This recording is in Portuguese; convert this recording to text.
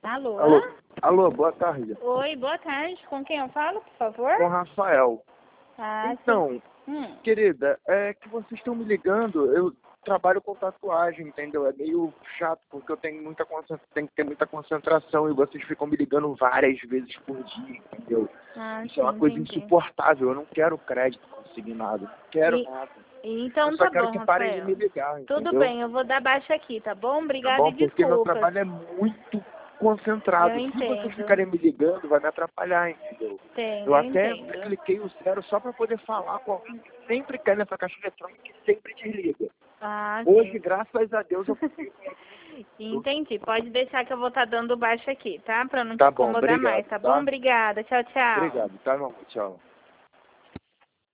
Alô? Alô, alô, boa tarde. Oi, boa tarde. Com quem eu falo, por favor? Com Rafael. Ah, Então, sim. querida, é que vocês estão me ligando, eu trabalho com tatuagem, entendeu? É meio chato, porque eu tenho tenho que ter muita concentração e vocês ficam me ligando várias vezes por dia, entendeu? Ah, Isso sim, é uma coisa entendi. insuportável, eu não quero crédito consignado, não quero E, nada. então Eu só tá quero bom, que parem de Rafael. me ligar, Tudo entendeu? bem, eu vou dar baixa aqui, tá bom? Tá Obrigada e bom? Porque meu desculpas. trabalho é muito Eu concentrado. Se vocês entendo. ficarem me ligando, vai me atrapalhar, entendeu? Entendo, Eu eu até entendo. cliquei o 0 só para poder falar com alguém que sempre quer nessa caixa eletrônica e sempre desliga. Ah, Hoje, sim. graças a Deus, eu consegui. Entendi. Pode deixar que eu vou estar dando baixa aqui, tá? Pra não te Tá bom, incomodar mais, obrigado, tá bom? tá? Obrigada. Tchau, tchau. Obrigado, tá, irmão? Tchau.